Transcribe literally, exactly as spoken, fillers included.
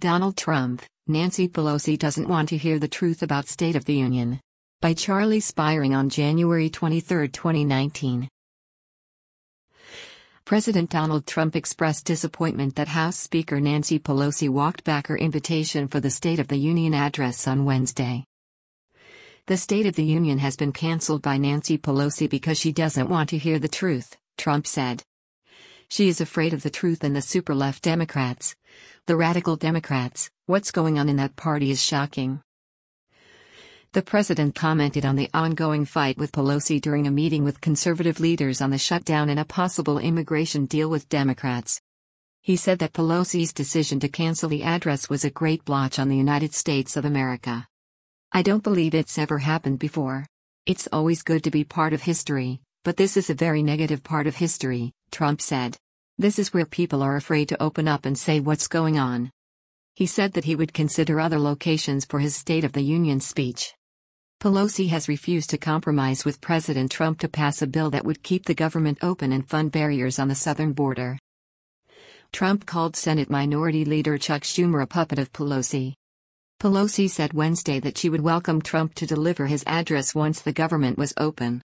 Donald Trump, Nancy Pelosi doesn't want to hear the truth about State of the Union. By Charlie Spiring on January twenty-third, twenty nineteen. President Donald Trump expressed disappointment that House Speaker Nancy Pelosi walked back her invitation for the State of the Union address on Wednesday. The State of the Union has been canceled by Nancy Pelosi because she doesn't want to hear the truth, Trump said. She is afraid of the truth and the super-left Democrats. The radical Democrats, what's going on in that party is shocking. The president commented on the ongoing fight with Pelosi during a meeting with conservative leaders on the shutdown and a possible immigration deal with Democrats. He said that Pelosi's decision to cancel the address was a great blotch on the United States of America. I don't believe it's ever happened before. It's always good to be part of history, but this is a very negative part of history, Trump said. This is where people are afraid to open up and say what's going on. He said that he would consider other locations for his State of the Union speech. Pelosi has refused to compromise with President Trump to pass a bill that would keep the government open and fund barriers on the southern border. Trump called Senate Minority Leader Chuck Schumer a puppet of Pelosi. Pelosi said Wednesday that she would welcome Trump to deliver his address once the government was open.